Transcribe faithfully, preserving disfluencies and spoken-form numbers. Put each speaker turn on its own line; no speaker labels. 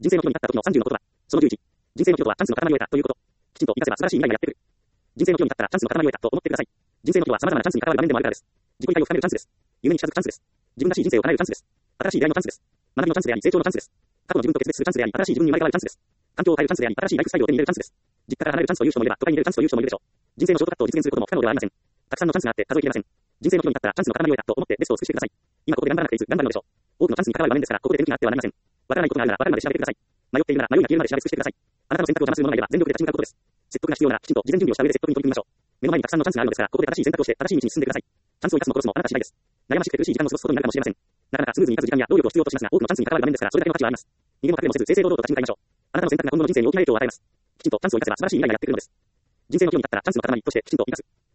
人生の岐路に立った時のさんじゅうの言葉。そのじゅういち。人生の岐路とはチャンスの塊を得たということ。きちんと活かせば素晴らしい未来がやってくる。人生の岐路に立ったらチャンスの塊を得たと思ってください。人生の岐路は様々なチャンスに関わる場面でもあるからです。自己理解を深めるチャンスです。夢に近づくチャンスです。自分らしい人生を叶えるチャンスです。新しい出会いのチャンスです。学びのチャンスであり、成長のチャンスです。過去の自分と決別するチャンスであり、新しい自分に生まれ変わるチャンスです。環境を変えるチャンスであり、新しいライフスタイルを手に入れるチャンスです。実家から離れるチャンスという人もいれば、都会に出るチャンスという人もいるでしょう。人生のショートカットを実現することも不可能ではありません。たくさんのチャンスがあって数えきれません。人生の岐路に立ったらチャンスの塊を得たと思ってベストを尽くしてください。今ここで頑張らなくていつ頑張るのでしょう。多くのチャンスに関わる場面ですから、ここで手抜きがあってはなりません。わからないことがあるならわかるまで調べてください。迷っているなら迷いが消えるまで調べ尽くしてください。あなたの選択を邪魔するものがいれば全力で立ち向かうことです。説得が必要ならきちんと事前準備をした上で説得に取り組みましょう。目の前にたくさんのチャンスがあるのですから、ここで正しい選択をして正しい道に進んでください。チャンスを生かすも殺すもあなた次第です。悩ましくて苦しい時間を過ごすことになるかもしれません。なかなかスムーズにいかず時間や労力を必要としますが、多くのチャンスに関わる場面ですから、それだけの価値はあります。逃げも隠れもせず正々堂々と立ち向かいましょう。あなたの選択が今後の人生に大きな影響を与えます。きちんとチャンスを生かせば素晴らしい未来がやってくるのです。人生の岐路に立ったらチャンスの塊としてきちんと生かす。